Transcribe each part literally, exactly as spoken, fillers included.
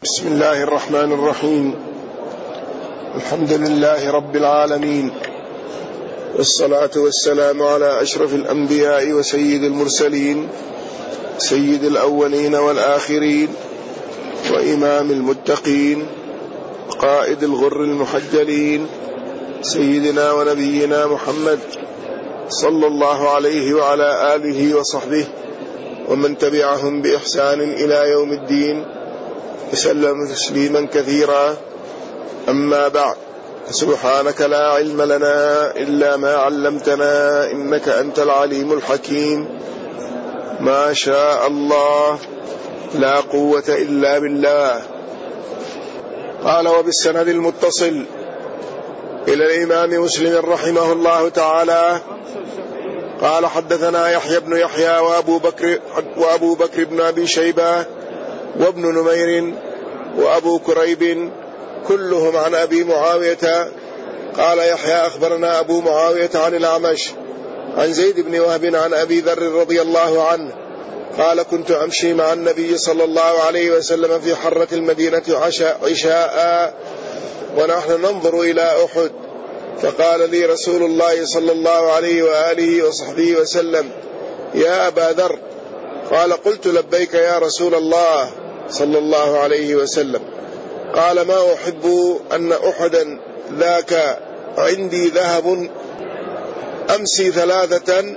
بسم الله الرحمن الرحيم. الحمد لله رب العالمين، والصلاة والسلام على أشرف الأنبياء وسيد المرسلين، سيد الأولين والآخرين، وإمام المتقين، قائد الغر المحجلين، سيدنا ونبينا محمد صلى الله عليه وعلى آله وصحبه ومن تبعهم بإحسان إلى يوم الدين، وسلم تسليما كثيرا. أما بعد، سبحانك لا علم لنا إلا ما علمتنا إنك أنت العليم الحكيم. ما شاء الله، لا قوة إلا بالله. قال: وبالسند المتصل إلى الإمام مسلم رحمه الله تعالى قال: حدثنا يحيى بن يحيى وأبو بكر, وأبو بكر بن أبي شيبة وابن نمير وأبو كريب كلهم عن أبي معاوية. قال يحيى: أخبرنا أبو معاوية عن الأعمش عن زيد بن وهب عن أبي ذر رضي الله عنه قال: كنت أمشي مع النبي صلى الله عليه وسلم في حرة المدينة عشاء ونحن ننظر إلى أحد، فقال لي رسول الله صلى الله عليه وآله وصحبه وسلم: يا أبا ذر. قال: قلت: لبيك يا رسول الله صلى الله عليه وسلم. قال: ما أحب أن أحدا ذاك عندي ذهب أمسي ثلاثة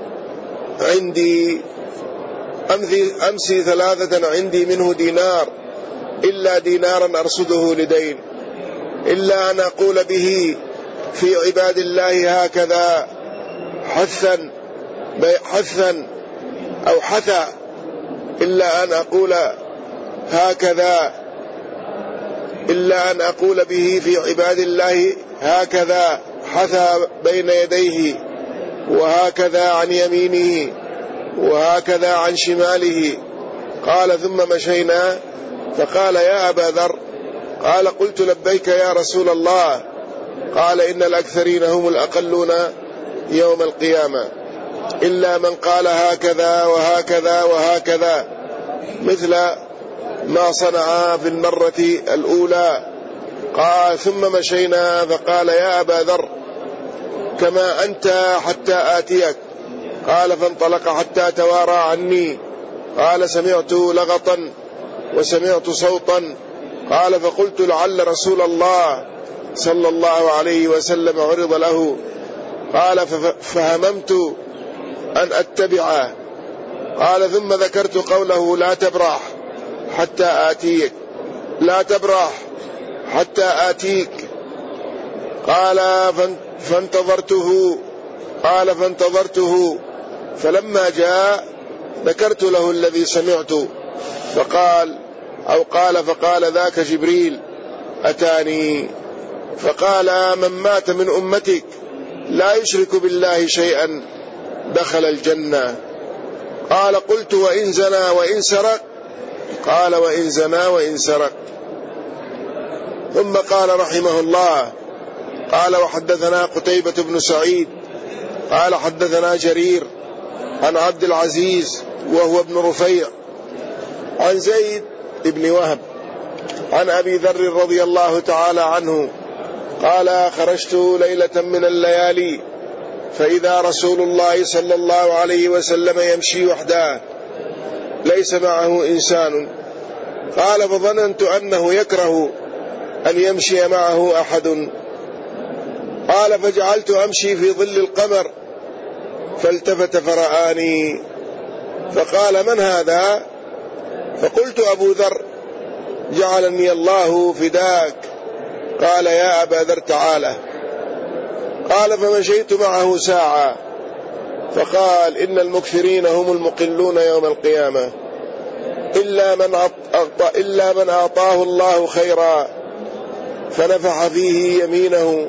عندي أمسي ثلاثة عندي منه دينار إلا دينارا أرصده لدين، إلا أن أقول به في عباد الله هكذا حثا حثا أو حثا، إلا أن أقول هكذا إلا أن أقول به في عباد الله هكذا حثا بين يديه، وهكذا عن يمينه، وهكذا عن شماله. قال: ثم مشينا، فقال: يا أبا ذر. قال: قلت: لبيك يا رسول الله. قال: إن الأكثرين هم الأقلون يوم القيامة، إلا من قال هكذا وهكذا وهكذا، مثل ما صنع في المرة الأولى. قال: ثم مشينا، فقال: يا أبا ذر، كما أنت حتى آتيك. قال: فانطلق حتى توارى عني. قال: سمعت لغطا وسمعت صوتا. قال: فقلت: لعل رسول الله صلى الله عليه وسلم عرض له. قال: فهممت أن أتبعه. قال: ثم ذكرت قوله: لا تبرح حتى آتيك، لا تبرح حتى آتيك. قال: فانتظرته. قال: فانتظرته، فلما جاء ذكرت له الذي سمعت، فقال أو قال فقال: ذاك جبريل أتاني فقال: من مات من أمتك لا يشرك بالله شيئا دخل الجنة. قال: قلت: وإن زنى وإن سرق؟ قال: وإن زنى وإن سرق. ثم قال رحمه الله: قال: وحدثنا قتيبة بن سعيد قال: حدثنا جرير عن عبد العزيز وهو ابن رفيع عن زيد بن وهب عن أبي ذر رضي الله تعالى عنه قال: خرجت ليلة من الليالي فإذا رسول الله صلى الله عليه وسلم يمشي وحده ليس معه إنسان. قال: فظننت أنه يكره أن يمشي معه أحد. قال: فجعلت أمشي في ظل القمر، فالتفت فرآني فقال: من هذا؟ فقلت: أبو ذر، جعلني الله فداك. قال: يا أبا ذر تعالى. قال: فمشيت معه ساعة، فقال: إن المكثرين هم المقلون يوم القيامة، إلا من أعطى إلا من أعطاه الله خيرا فنفح فيه يمينه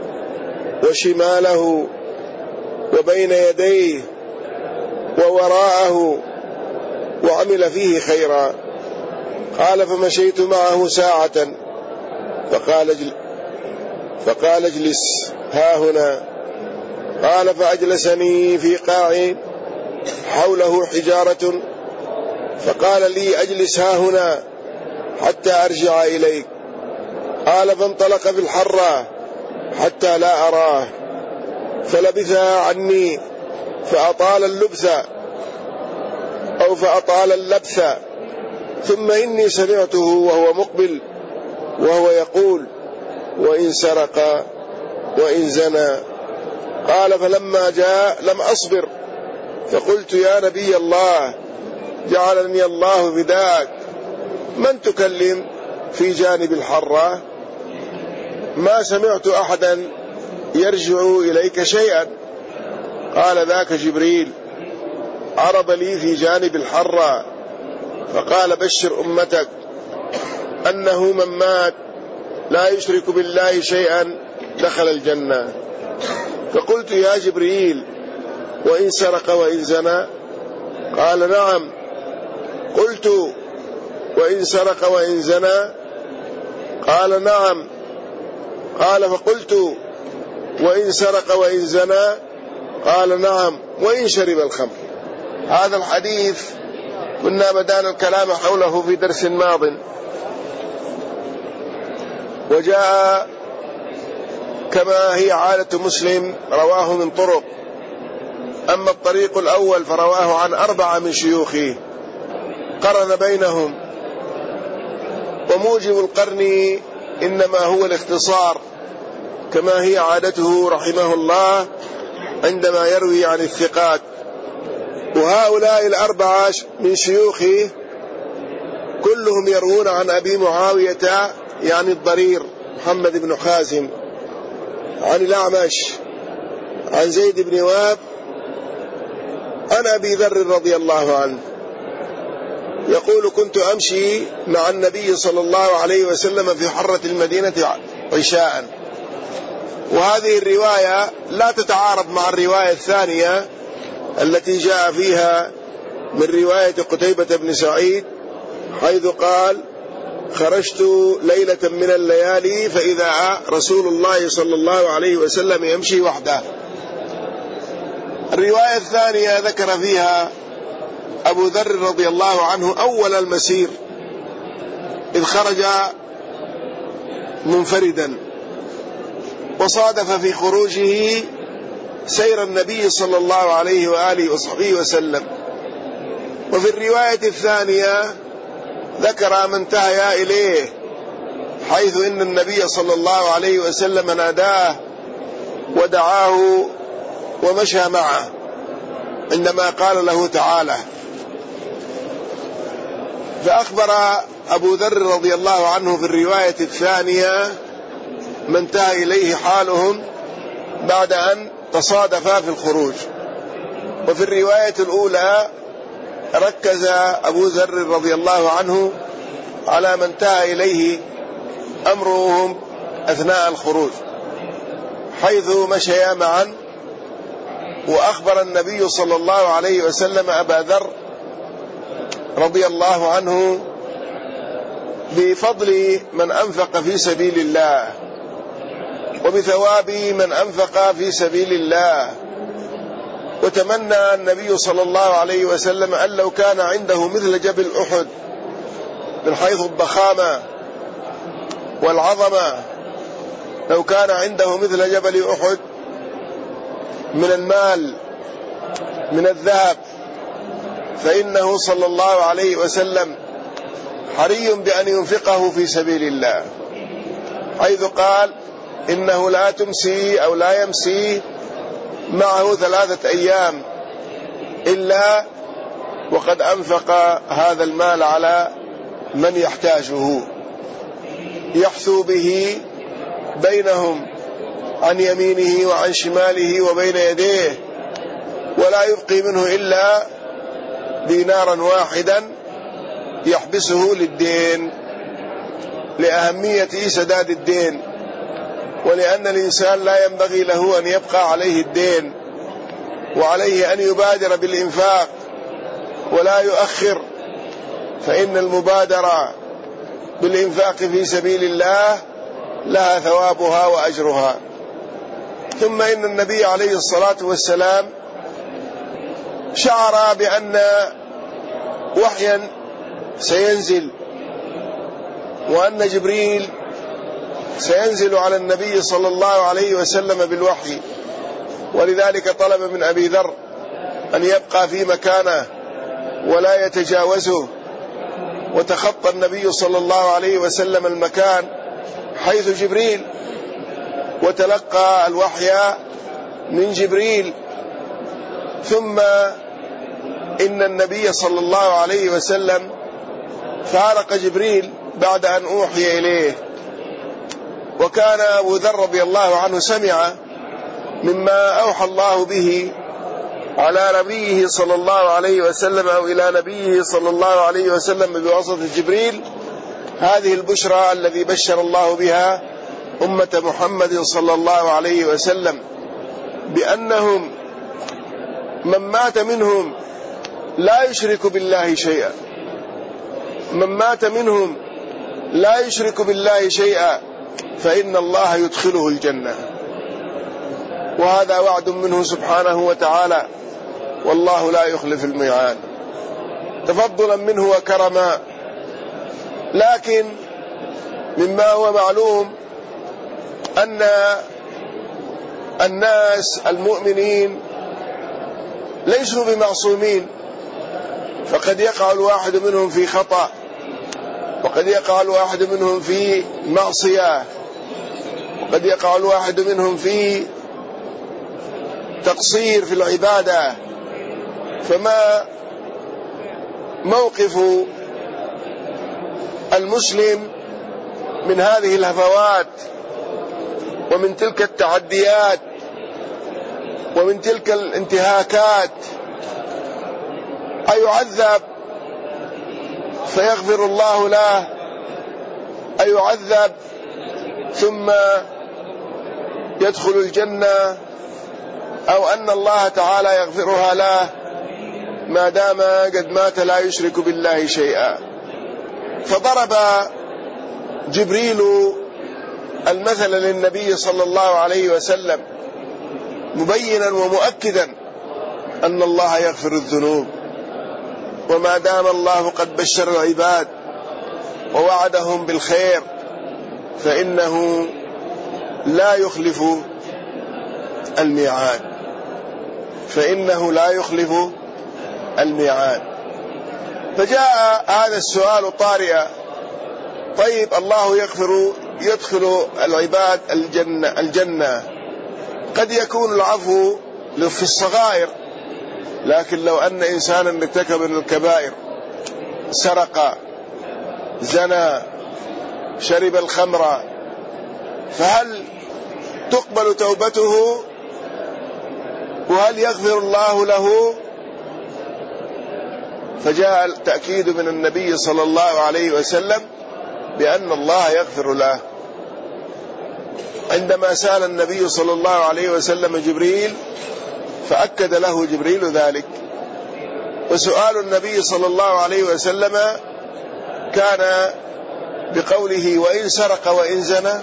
وشماله وبين يديه ووراءه وعمل فيه خيرا. قال: فمشيت معه ساعة، فقال اجل فقال اجلس ها هنا. قال: فأجلسني في قاع حوله حجارة، فقال لي: أجلس ها هنا. حتى أرجع إليك. قال فانطلق في الحرة حتى لا أراه، فلبثها عني فأطال اللبث أو فأطال اللبث، ثم إني سمعته وهو مقبل وهو يقول وإن سرق وإن زنى. قال فلما جاء لم أصبر، فقلت يا نبي الله جعلني الله فداك، من تكلم في جانب الحرة؟ ما سمعت أحدا يرجع إليك شيئا. قال ذاك جبريل عرض لي في جانب الحرة فقال بشر أمتك أنه من مات لا يشرك بالله شيئا دخل الجنة. فقلت يا جبريل وإن سرق وإن زنى؟ قال نعم. قلت وإن سرق وإن زنى؟ قال نعم. قال فقلت وإن سرق وإن زنى؟ قال نعم. وإن شرب الخمر؟ هذا الحديث كنا بدأنا الكلام حوله في درس ماض، وجاء كما هي عادة مسلم رواه من طرق. أما الطريق الأول فرواه عن أربعة من شيوخه قرن بينهم، وموجب القرن إنما هو الاختصار كما هي عادته رحمه الله عندما يروي عن الثقات. وهؤلاء الأربعة من شيوخه كلهم يروون عن أبي معاوية يعني الضرير محمد بن خازم، عن الأعمش عن زيد بن وهب عن أبي ذر رضي الله عنه يقول كنت أمشي مع النبي صلى الله عليه وسلم في حرة المدينة عشاء. وهذه الرواية لا تتعارض مع الرواية الثانية التي جاء فيها من رواية قتيبة بن سعيد حيث قال خرجت ليلة من الليالي فإذا رسول الله صلى الله عليه وسلم يمشي وحده. الرواية الثانية ذكر فيها أبو ذر رضي الله عنه أول المسير إذ خرج منفردا، وصادف في خروجه سير النبي صلى الله عليه وآله وصحبه وسلم. وفي الرواية الثانية ذكر من انتهى إليه حيث إن النبي صلى الله عليه وسلم ناداه ودعاه ومشى معه عندما قال له تعالى. فأخبر أبو ذر رضي الله عنه في الرواية الثانية من انتهى إليه حالهم بعد أن تصادفا في الخروج. وفي الرواية الأولى ركز أبو ذر رضي الله عنه على من انتهى إليه أمرهم أثناء الخروج حيث مشيا معا. وأخبر النبي صلى الله عليه وسلم أبا ذر رضي الله عنه بفضل من أنفق في سبيل الله وبثواب من أنفق في سبيل الله. وتمنى النبي صلى الله عليه وسلم أن لو كان عنده مثل جبل أحد من حيث الضخامة والعظمة، لو كان عنده مثل جبل أحد من المال من الذهب، فإنه صلى الله عليه وسلم حري بأن ينفقه في سبيل الله، حيث قال إنه لا تمسي أو لا يمسي معه ثلاثة أيام إلا وقد أنفق هذا المال على من يحتاجه، يحثو به بينهم عن يمينه وعن شماله وبين يديه، ولا يبقي منه إلا دينارا واحدا يحبسه للدين، لأهمية سداد الدين، ولأن الإنسان لا ينبغي له أن يبقى عليه الدين، وعليه أن يبادر بالإنفاق ولا يؤخر، فإن المبادرة بالإنفاق في سبيل الله لها ثوابها وأجرها. ثم إن النبي عليه الصلاة والسلام شعر بأن وحيا سينزل وأن جبريل سينزل على النبي صلى الله عليه وسلم بالوحي، ولذلك طلب من أبي ذر أن يبقى في مكانه ولا يتجاوزه، وتخطى النبي صلى الله عليه وسلم المكان حيث جبريل وتلقى الوحي من جبريل. ثم إن النبي صلى الله عليه وسلم فارق جبريل بعد أن أوحي إليه، وكان أبو ذر رضي الله عنه سمع مما أوحى الله به على نبيه صلى الله عليه وسلم أو إلى نبيه صلى الله عليه وسلم بواسطة جبريل هذه البشرى الذي بشر الله بها أمة محمد صلى الله عليه وسلم، بأنهم من مات منهم لا يشرك بالله شيئا، من مات منهم لا يشرك بالله شيئا فإن الله يدخله الجنة، وهذا وعد منه سبحانه وتعالى، والله لا يخلف الميعاد تفضلا منه وكرما. لكن مما هو معلوم أن الناس المؤمنين ليسوا بمعصومين، فقد يقع الواحد منهم في خطأ، وقد يقع الواحد منهم في معصية، وقد يقع الواحد منهم في تقصير في العبادة. فما موقف المسلم من هذه الهفوات ومن تلك التعديات ومن تلك الانتهاكات؟ أيعذب فيغفر الله له، أيعذب ثم يدخل الجنة، أو أن الله تعالى يغفرها له ما دام قد مات لا يشرك بالله شيئا؟ فضرب جبريل المثل للنبي صلى الله عليه وسلم مبينا ومؤكدا أن الله يغفر الذنوب، وما دام الله قد بشر العباد ووعدهم بالخير فإنه لا يخلف الميعاد، فإنه لا يخلف الميعاد. فجاء هذا السؤال طارئا: طيب الله يغفر يدخل العباد الجنة, الجنة قد يكون العفو في الصغائر، لكن لو أن إنسانا ارتكب من الكبائر، سرق، زنى، شرب الخمر، فهل تقبل توبته وهل يغفر الله له؟ فجاء التأكيد من النبي صلى الله عليه وسلم بأن الله يغفر له. عندما سأل النبي صلى الله عليه وسلم جبريل فأكد له جبريل ذلك. وسؤال النبي صلى الله عليه وسلم كان بقوله: وإن سرق وإن زنى؟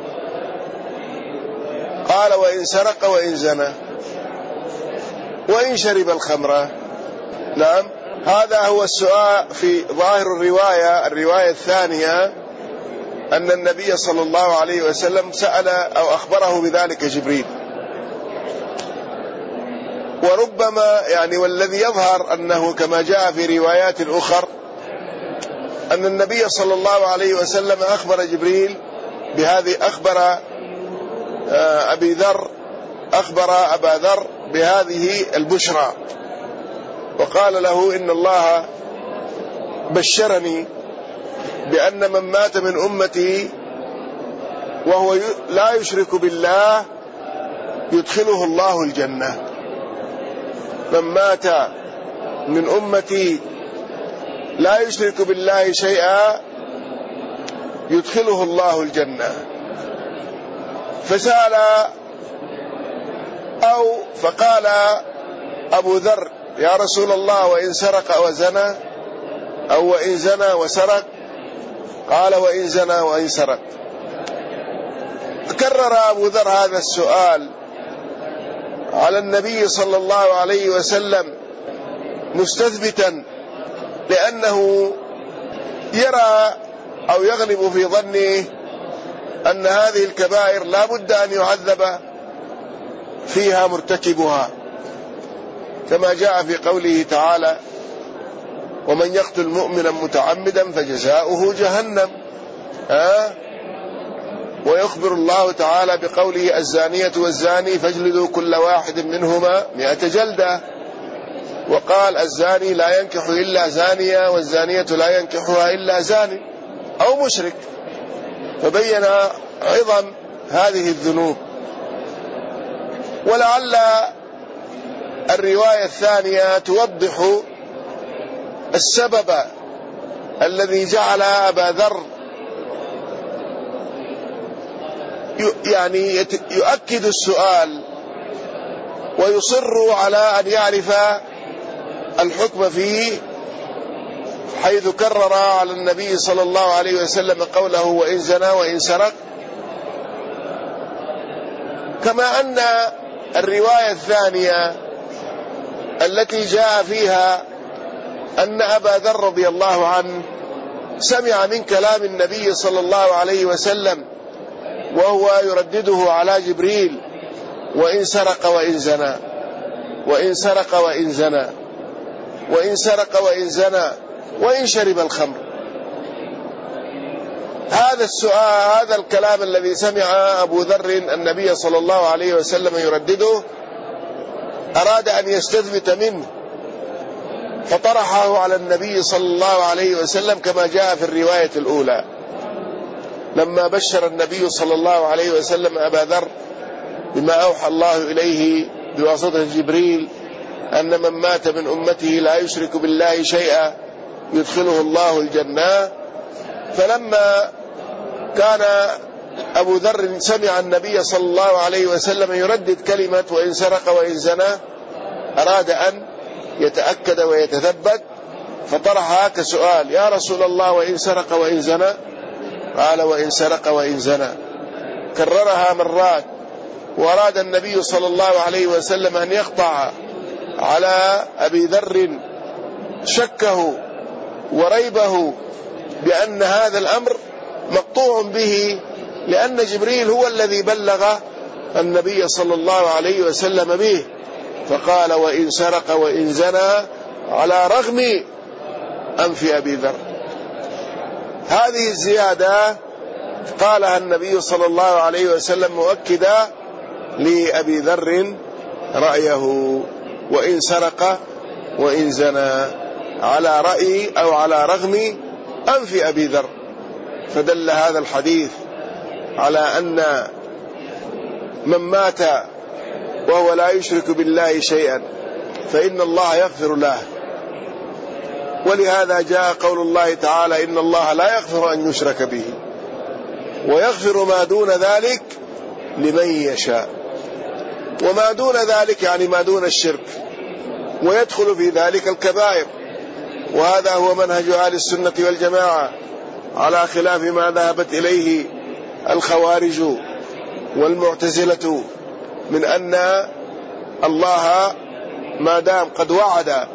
قال: وإن سرق وإن زنى. وإن شرب الخمر؟ نعم، هذا هو السؤال في ظاهر الرواية. الرواية الثانية أن النبي صلى الله عليه وسلم سأل أو أخبره بذلك جبريل. وربما يعني والذي يظهر أنه كما جاء في روايات أخرى أن النبي صلى الله عليه وسلم أخبر جبريل بهذه، أخبر أبي ذر أخبر أبا ذر بهذه البشرى، وقال له: إن الله بشرني بأن من مات من أمتي وهو لا يشرك بالله يدخله الله الجنة. من مات من أمتي لا يشرك بالله شيئا يدخله الله الجنة. فسأل أو فقال أبو ذر: يا رسول الله، وإن سرق وزنى؟ أو وإن زنى وسرق؟ قال: وإن زنى وإن سرق. كرر أبو ذر هذا السؤال على النبي صلى الله عليه وسلم مستثبتا، لأنه يرى أو يغلب في ظنه أن هذه الكبائر لا بد أن يعذب فيها مرتكبها، كما جاء في قوله تعالى: ومن يقتل مؤمنا متعمدا فجزاؤه جهنم. ها؟ ويخبر الله تعالى بقوله: الزانية والزاني فاجلدوا كل واحد منهما مئة جلدة. وقال: الزاني لا ينكح إلا زانية، والزانية لا ينكحها إلا زاني أو مشرك. فبين عظم هذه الذنوب. ولعل الرواية الثانية توضح السبب الذي جعل أبا ذر يعني يؤكد السؤال ويصر على أن يعرف الحكم فيه، حيث كرر على النبي صلى الله عليه وسلم قوله: وإن زنى وإن سرق. كما أن الرواية الثانية التي جاء فيها أن أبا ذر رضي الله عنه سمع من كلام النبي صلى الله عليه وسلم وهو يردده على جبريل: وإن سرق وإن زنى، وإن سرق وإن زنى، وإن سرق وإن زنى، وإن شرب الخمر. هذا السؤال، هذا الكلام الذي سمع أبو ذر النبي صلى الله عليه وسلم يردده، أراد أن يستثبت منه فطرحه على النبي صلى الله عليه وسلم، كما جاء في الرواية الأولى لما بشر النبي صلى الله عليه وسلم أبا ذر بما أوحى الله إليه بواسطة جبريل أن من مات من أمته لا يشرك بالله شيئا يدخله الله الجنة. فلما كان أبو ذر سمع النبي صلى الله عليه وسلم يردد كلمة وإن سرق وإن زنى، أراد أن يتأكد ويتثبت، فطرحها كسؤال: يا رسول الله وإن سرق وإن زنى؟ قال: وإن سرق وإن زنى. كررها مرات، وأراد النبي صلى الله عليه وسلم أن يقطع على أبي ذر شكه وريبه بأن هذا الأمر مقطوع به، لأن جبريل هو الذي بلغ النبي صلى الله عليه وسلم به. فقال: وإن سرق وإن زنى، على رغم أنف أبي ذر. هذه الزيادة قالها النبي صلى الله عليه وسلم مؤكدا لأبي ذر رأيه: وإن سرق وإن زنى، على رأي أو على رغم أنف أبي ذر. فدل هذا الحديث على أن من مات وهو لا يشرك بالله شيئا فإن الله يغفر له. ولهذا جاء قول الله تعالى: إن الله لا يغفر أن يشرك به ويغفر ما دون ذلك لمن يشاء. وما دون ذلك يعني ما دون الشرك، ويدخل في ذلك الكبائر. وهذا هو منهج أهل السنة والجماعة، على خلاف ما ذهبت إليه الخوارج والمعتزلة من أن الله ما دام قد وعد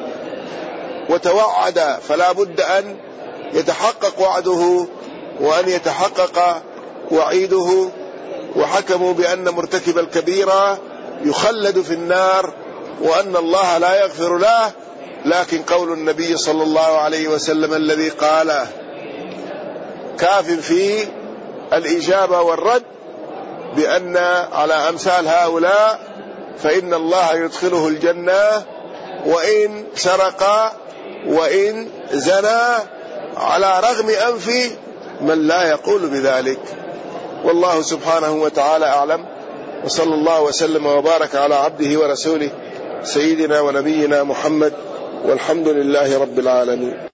وتوعد فلا بد أن يتحقق وعده وأن يتحقق وعيده، وحكموا بأن مرتكب الكبيرة يخلد في النار وأن الله لا يغفر له. لكن قول النبي صلى الله عليه وسلم الذي قاله كاف في الإجابة والرد، بأن على أمثال هؤلاء فإن الله يدخله الجنة وإن سرق وإن زنى، على رغم أنف من لا يقول بذلك. والله سبحانه وتعالى أعلم، وصلى الله وسلم وبارك على عبده ورسوله سيدنا ونبينا محمد، والحمد لله رب العالمين.